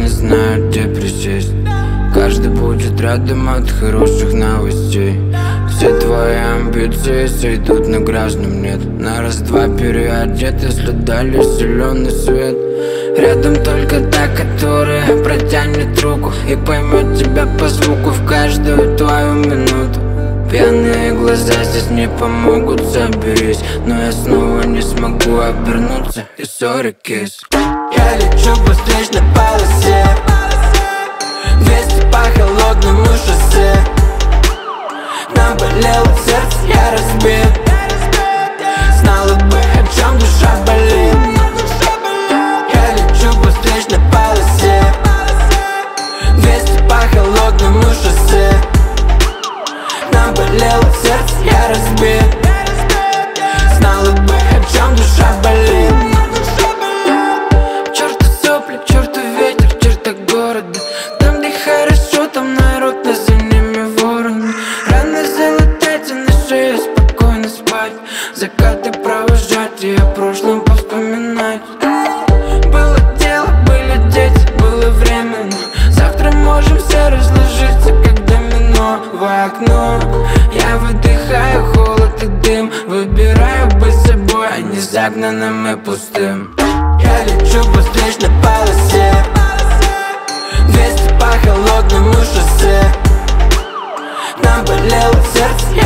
знаю, где присесть. Каждый будет рядом от хороших новостей. Все твои амбиции сойдут на грязном нет. На раз-два переодет, если дали зеленый свет. Рядом только та, которая протянет руку и поймет тебя по звуку в каждую твою минуту. Пьяные глаза здесь не помогут, соберись. Но я снова не смогу обернуться, и sorry, kiss. Я лечу по встречной полосе, 200 по холодному шоссе. Наболело сердце, я разбит. Знала бы, о чем душа болит. Я лечу по встречной полосе, 200 по холодному шоссе. Наболело сердце, я разбит. Знала бы, о чем душа болит. Черту сопли, черту ветер, черта города. Там, где хорошо, там народ, а за ними вороны. Рано залетать и на шее спокойно спать. Закаты провожать и о прошлом повспоминать. Было дело, были дети, было время, но завтра можем все разложиться, как домино в окно. Я выдыхаю холод и дым, выбираю быть собой, а не загнанным и пустым. Я лечу по встречной полосе, 200 по холодному шоссе. Наболело сердце,